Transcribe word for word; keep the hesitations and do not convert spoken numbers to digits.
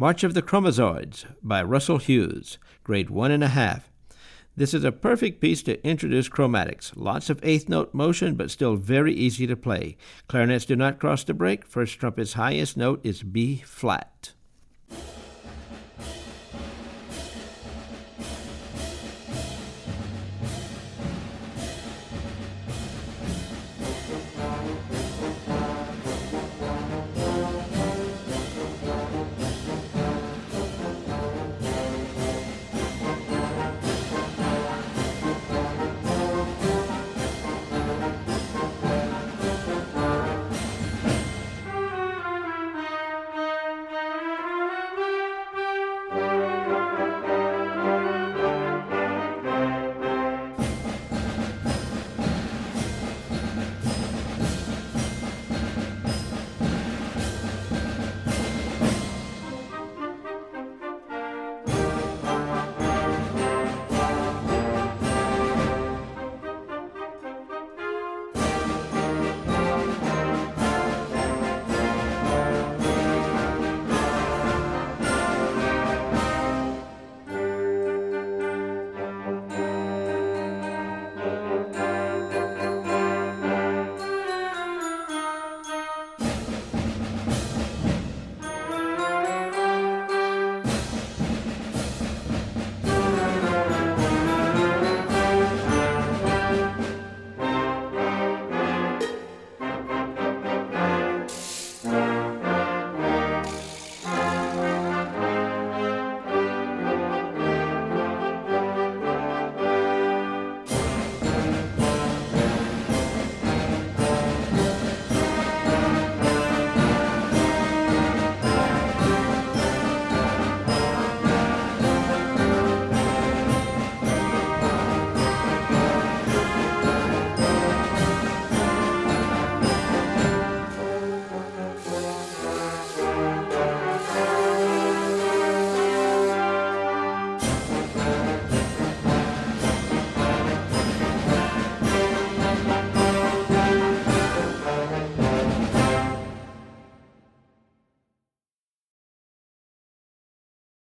March of the Chromazoids by Russell Hughes, grade one and a half. This is a perfect piece to introduce chromatics. Lots of eighth note motion, but still very easy to play. Clarinets do not cross the break. First trumpet's highest note is B flat.